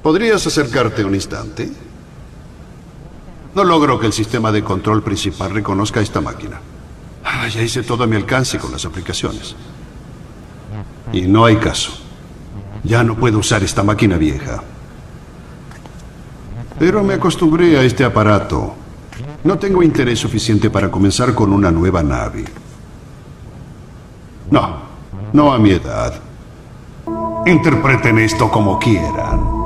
¿Podrías acercarte un instante? No logro que el sistema de control principal reconozca esta máquina. Ya hice todo a mi alcance con las aplicaciones. Y no hay caso. Ya no puedo usar esta máquina vieja. Pero me acostumbré a este aparato. No tengo interés suficiente para comenzar con una nueva nave. No a mi edad. Interpreten esto como quieran.